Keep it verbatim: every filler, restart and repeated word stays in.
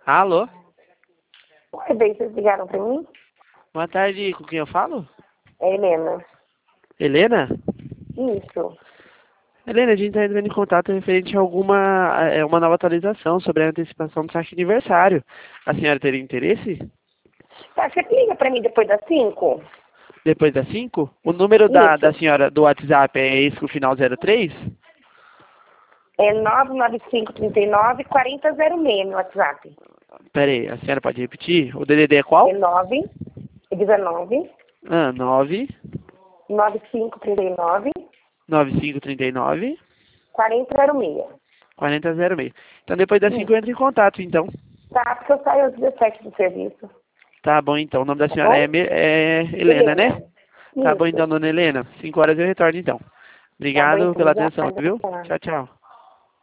Alô? Oi, bem, vocês ligaram pra mim? Boa tarde, com quem eu falo? É Helena. Helena? Isso. Helena, a gente está entrando em contato referente a alguma é, uma nova atualização sobre a antecipação do taxa de aniversário. A senhora teria interesse? Tá, você liga pra mim depois das cinco? Depois das cinco? O número da, da Isso. senhora do WhatsApp é esse com o final zero três? É nove nove cinco, três nove, quatro zero zero seis no WhatsApp. Pera aí, a senhora pode repetir? O D D D é É qual? nove, dezenove, Ah, nove, nove cinco, três nove, nove cinco três nove, quatro zero seis. quatro zero seis. Então depois das cinco Isso. eu entro em contato, então. Tá, porque eu saio às dezessete do serviço. Tá bom, então. O nome da Tá senhora é, bom? Me- é Helena, Helena. né? Tá bom, Isso. então, dona Helena. Cinco horas eu retorno, então. Tá bom, Obrigado então. pela atenção, viu? Obrigada. Tchau, tchau.